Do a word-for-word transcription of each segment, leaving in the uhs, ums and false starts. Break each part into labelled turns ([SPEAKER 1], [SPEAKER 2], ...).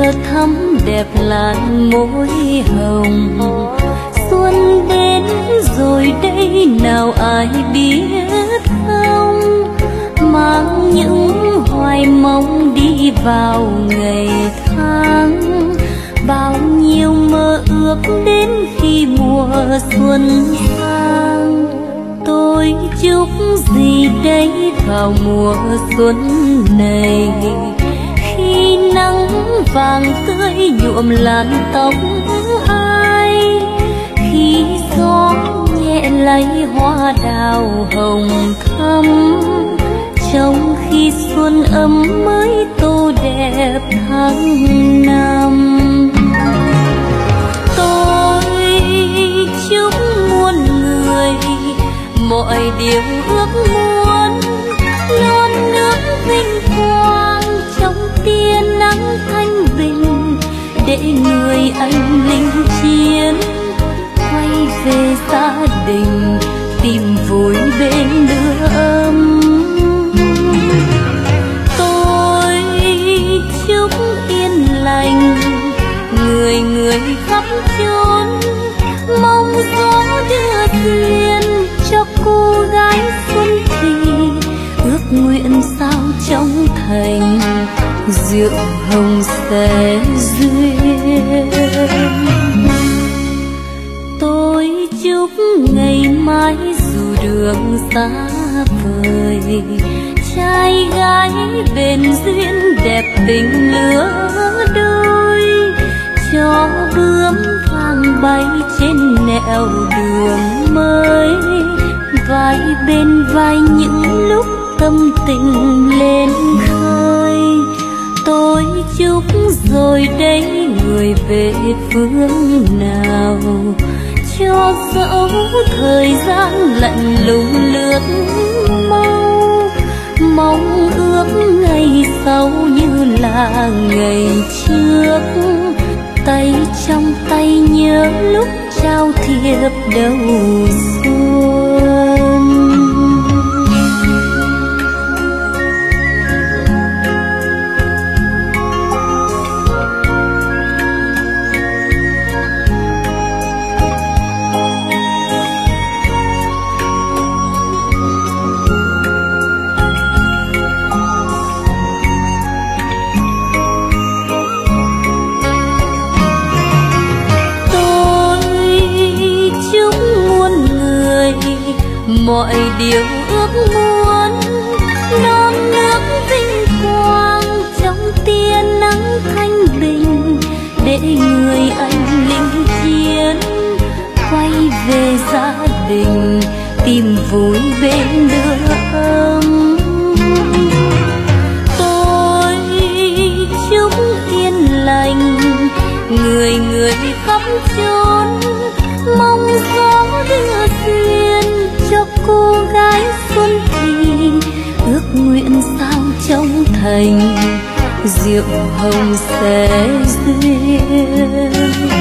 [SPEAKER 1] thắm đẹp làn môi hồng. Xuân đến rồi đây nào ai biết không, mang những hoài mong đi vào ngày tháng. Bao nhiêu mơ ước đến khi mùa xuân sang. Tôi chúc gì đây vào mùa xuân này, khi nắng vàng tươi nhuộm làn tóc ai, khi gió nhẹ lay hoa đào hồng thắm, trong khi xuân ấm mới tô đẹp tháng năm. Tôi chúc muôn người mọi điều ước muốn, non nước vinh quang trong tia nắng thanh bình, để người anh linh chiến quay về gia đình tìm vui bên lửa ấm. Tôi chúc yên lành người người khắp chốn, mong gió đưa duyên cho cô gái xuân thì, ước nguyện sao trong thành rượu hồng sẽ duyên. Tôi chúc ngày mai dù đường xa vời, trai gái bền duyên đẹp tình lứa đôi, cho bướm vàng bay trên nẻo đường mới, vai bên vai những lúc tâm tình lên khơi. Tôi chúc rồi đây người về phương nào, cho dẫu thời gian lạnh lùng lướt mau, mong ước ngày sau như là ngày trước, tay trong tay nhớ lúc trao thiệp đầu xuân. Mọi điều ước muốn, non nước vinh quang trong tia nắng thanh bình, để người anh linh chiến quay về gia đình tìm vui bên lửa ấm. Tôi chúc yên lành người người khắp chốn, mong gió đưa duyên cho cô gái xuân thì, ước nguyện sao trong thành rượu hồng sẽ duyên.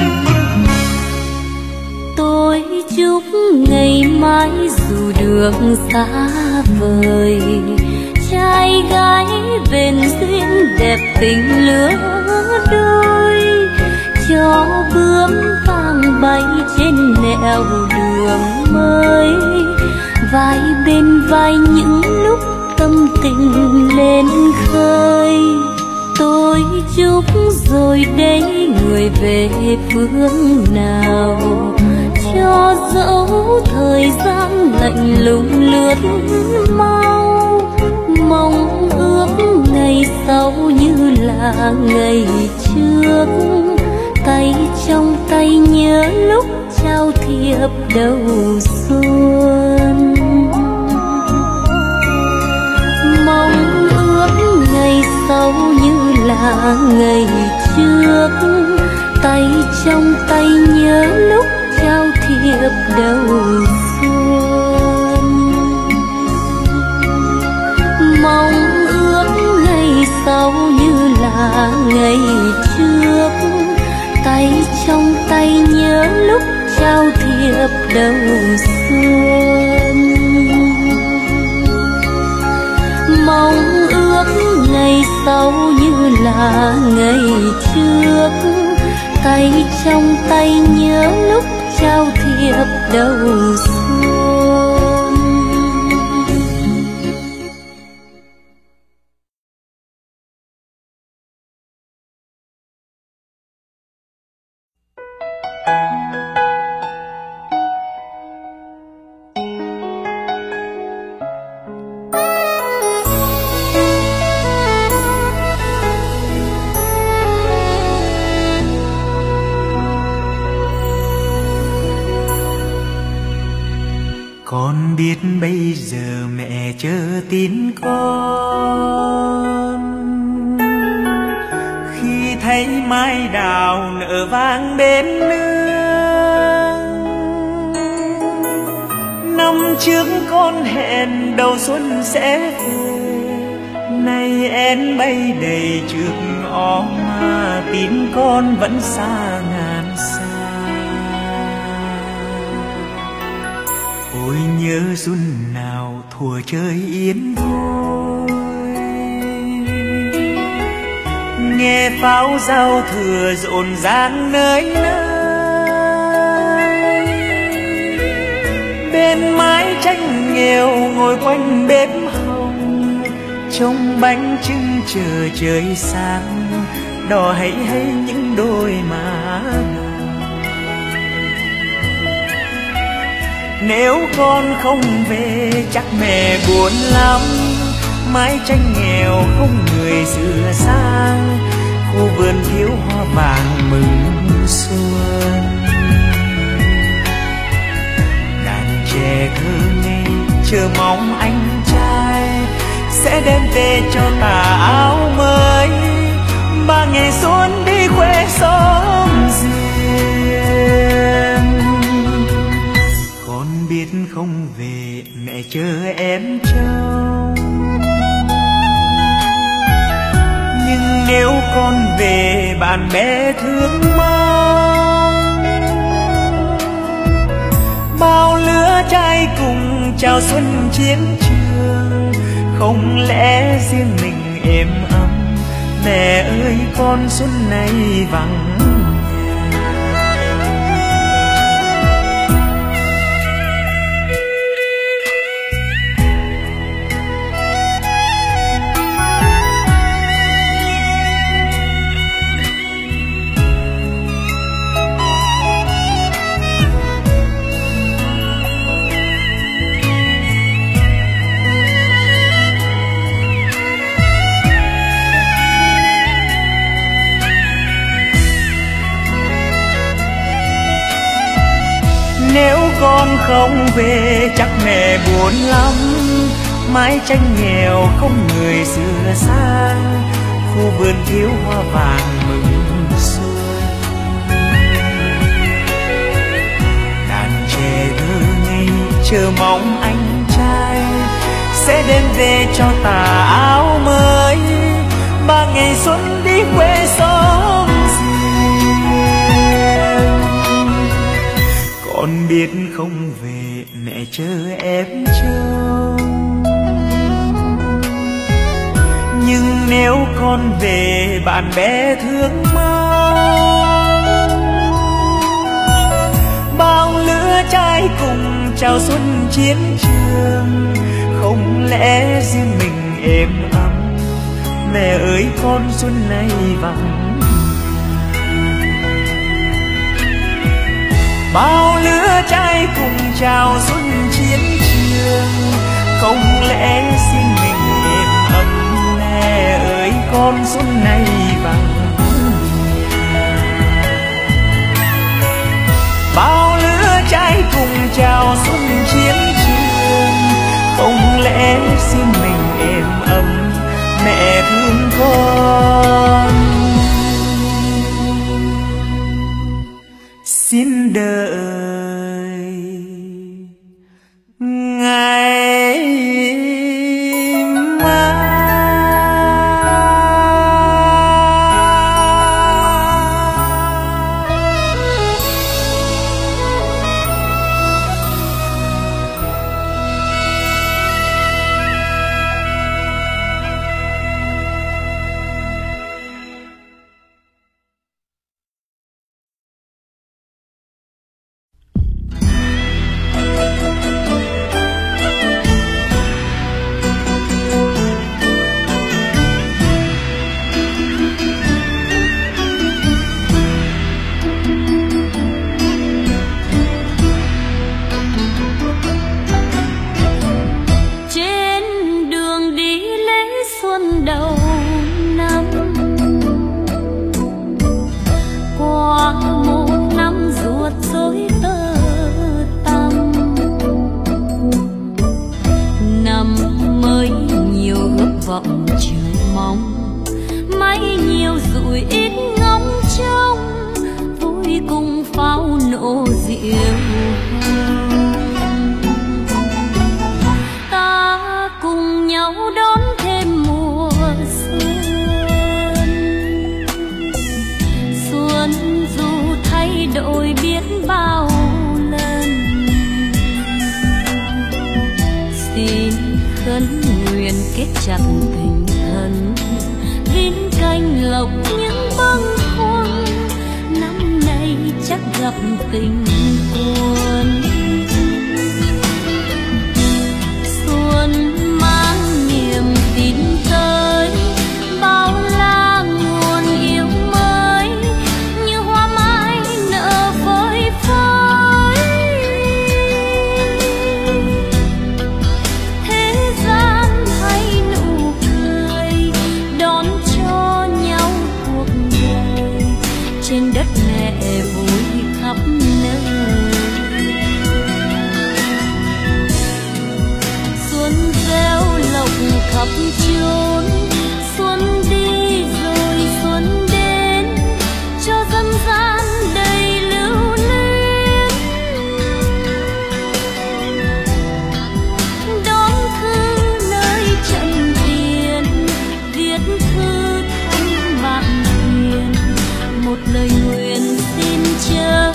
[SPEAKER 1] Tôi chúc ngày mai dù đường xa vời, trai gái bền duyên đẹp tình lứa đôi, cho bướm vàng bay trên nẻo đường mới, vai bên vai những lúc tâm tình lên khơi. Tôi chúc rồi đây người về phương nào, cho dẫu thời gian lạnh lùng lướt mau, mong ước ngày sau như là ngày trước, tay trong tay nhớ lúc trao thiệp đầu xuân. Mong ước ngày sau như là ngày trước, tay trong tay nhớ lúc trao thiệp đầu xuân. Mong ước ngày sau như là ngày trước, tay trong tay nhớ lúc trao thiệp đầu xuân. Mong ước ngày sau như là ngày trước, tay trong tay nhớ lúc trao thiệp đầu xuân.
[SPEAKER 2] Con biết bây giờ mẹ chờ tin con, khi thấy mai đào nở vang bên nương. Năm trước con hẹn đầu xuân sẽ về, nay én bay đầy trước ngõ mà tin con vẫn xa ngàn xa. Ôi nhớ xuân nào thuở chơi yên vui, nghe pháo giao thừa rộn ràng nơi nơi. Bên mái tranh nghèo ngồi quanh bếp hồng, trông bánh trưng chờ trời sáng, đỏ hay hay những đôi má. Nếu con không về chắc mẹ buồn lắm, mái tranh nghèo không người sửa sang, khu vườn thiếu hoa vàng mừng xuân. Đàn trẻ thơ ngây chờ mong anh trai sẽ đem về cho tà áo mới, ba ngày xuân đi khoe xóm riêng. Con biết không về mẹ chờ em trông, nhưng nếu con về bạn bè thương mong. Bao lứa trai cùng chào xuân chiến trường, không lẽ riêng mình êm ấm. Mẹ ơi con xuân này vắng. Nếu con không về chắc mẹ buồn lắm, mái tranh nghèo không người sửa sang, khu vườn thiếu hoa vàng mừng xuân. Đàn trẻ thơ ngây chờ mong anh trai sẽ đem về cho tà áo mới, ba ngày xuân đi quê xóm riêng. Con biết không về mẹ chờ em trông, nhưng nếu con về bạn bè thương mong. Bao lứa trai cùng chào xuân chiến trường, không lẽ riêng mình êm ấm. Mẹ ơi con xuân này vắng. Bao lứa trai cùng chào xuân chiến trường, không lẽ riêng mình êm ấm. Mẹ ơi con xuân này vắng. Bao lứa trai cùng chào xuân chiến trường, không lẽ riêng mình êm ấm. Mẹ thương con xin đợi ngày mai.
[SPEAKER 1] vọng chờ mong. Mây nhiều rủi ít ngóng trông, vui cùng pháo nổ diệu hồng. Ta cùng nhau đón thêm mùa xuân. Xuân dù thay đổi biết bao lần, xin khấn nguyện kết chặt tình thân, vin canh lộc những bâng khuâng. Năm nay chắc gặp tình quân. Xuân mang niềm tin tới, bao la nguồn yêu mới, như hoa mai nở phơi phới. Thế gian hay nụ cười, đón cho nhau cuộc đời. Trên đất mẹ vui khắp nơi. Xuân gieo lộc khắp chốn, xuân đi rồi xuân đến, cho dân gian đầy lưu luyến. Đón thư nơi trận tiền, viết thư thăm bạn hiền, một lời nguyện xin chớ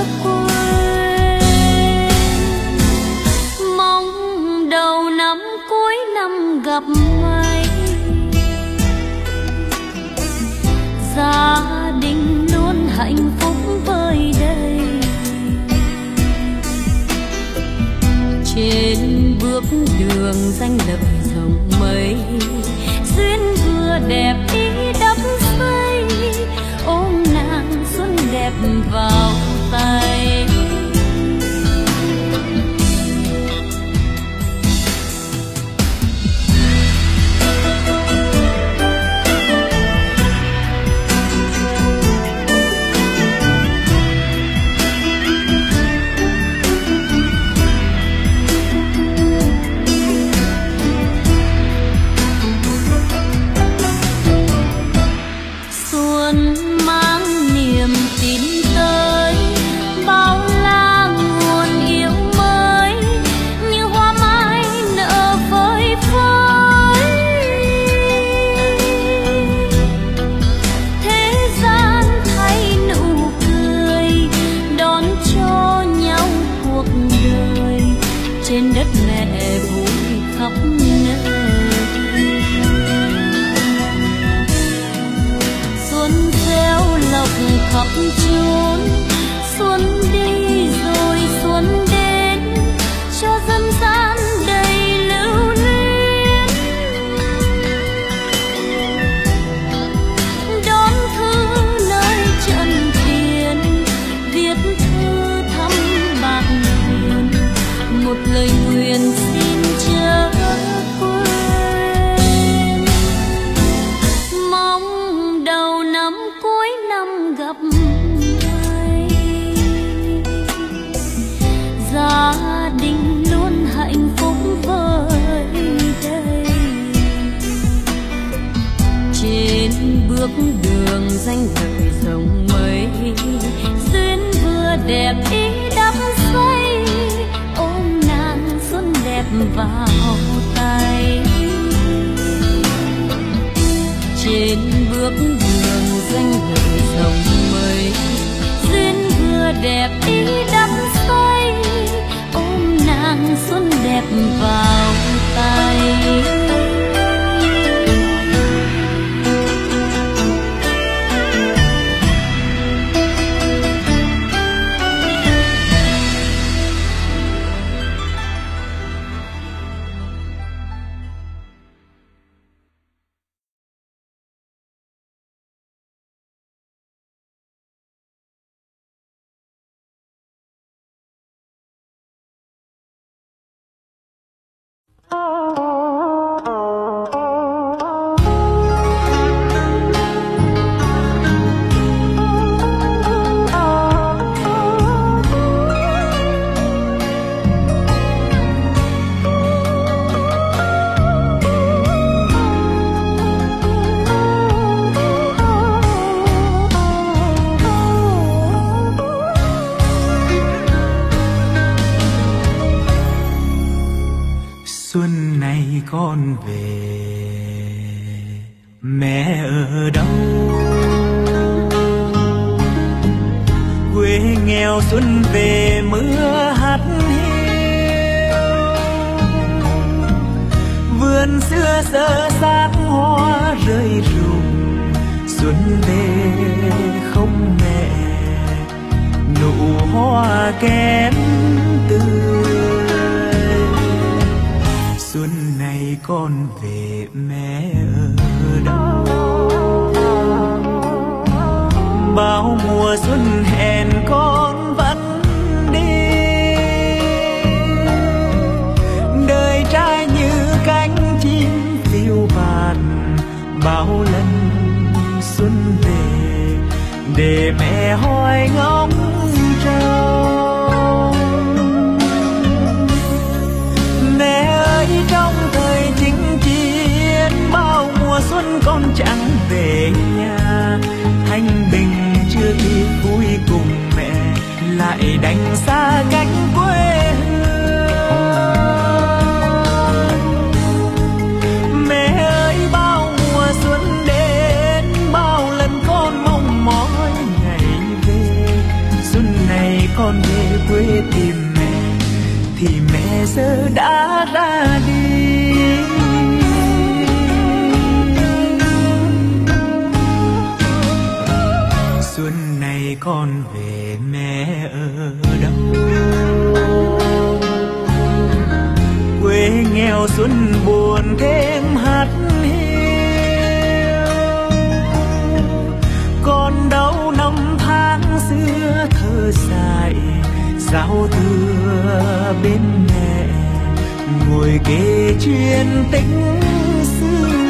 [SPEAKER 1] quên. Mong đầu năm cuối năm gặp may, gia đình luôn hạnh phúc vơi đầy. Trên bước đường danh lợi rộng mây, duyên vừa đẹp ý đắm say, ôm nàng xuân đẹp vào tay. Xuân mang niềm tin tới, bao la nguồn yêu mới, như hoa mai nở phơi phới. Thế gian thay nụ cười, đón cho nhau cuộc đời. Trên đất mẹ vui khắp nơi. Xuân gieo lộc khắp chốn, xuân đi rồi xuân đến, cho dân gian đầy lưu luyến. Đón thư nơi trận tiền, viết thư thăm bạn hiền, một lời nguyện xin chớ quên. Mong đầu năm cuối năm gặp may,
[SPEAKER 2] con về mẹ ở đâu? Quê nghèo xuân về mưa hắt hiu, vườn xưa sơ xác hoa rơi rụng. Xuân về không mẹ, nụ hoa kém tươi. Xuân này con về mẹ ở đâu? Bao mùa xuân hẹn con vẫn đi, đời trai như cánh chim phiêu bạt. Bao lần xuân về để mẹ hoài ngóng trông. Mẹ ơi, trong thời chinh chiến bao mùa xuân con chẳng về nhà. Thanh bình chưa kịp vui cùng mẹ, lại đành xa cách quê hương. Mẹ ơi, bao mùa xuân đến bao lần con mong mỏi ngày về. Xuân này con về quê tìm mẹ thì mẹ giờ đã ra đi. Xuân này con về mẹ ở đâu? Quê nghèo xuân buồn thêm hắt hiu, còn đâu năm tháng xưa thơ dại. Giao thừa bên mẹ ngồi kể chuyện tình xưa.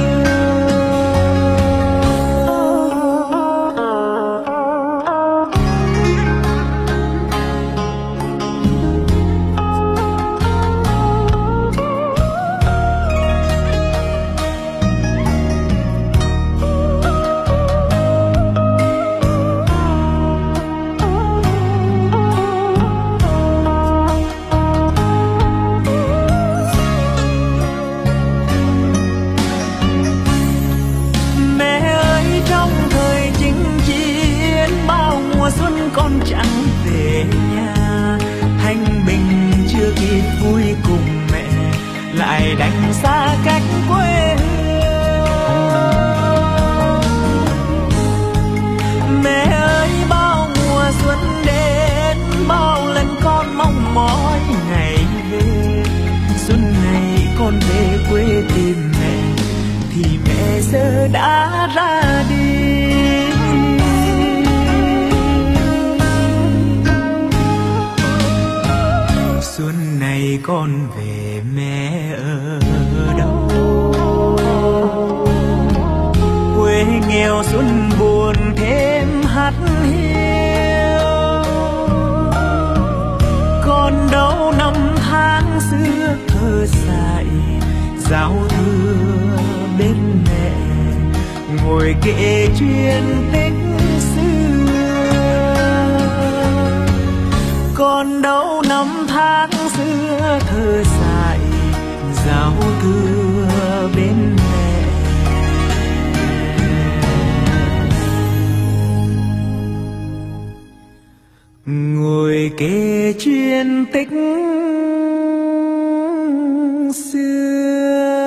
[SPEAKER 2] Con chẳng về nhà, thanh bình chưa kịp vui cùng mẹ, lại đành xa cách quê hương. Mẹ ơi, bao mùa xuân đến bao lần con mong mỏi ngày về. Xuân này con về quê tìm mẹ thì mẹ giờ đã ra đi. Xuân này con về mẹ ở đâu? Quê nghèo xuân buồn thêm hắt hiu, còn đâu năm tháng xưa thơ dại. Giao thừa bên mẹ ngồi kể chuyện tình xưa, còn đâu năm tháng xưa thơ dại. Giao thừa bên mẹ ngồi kể chuyện tích xưa.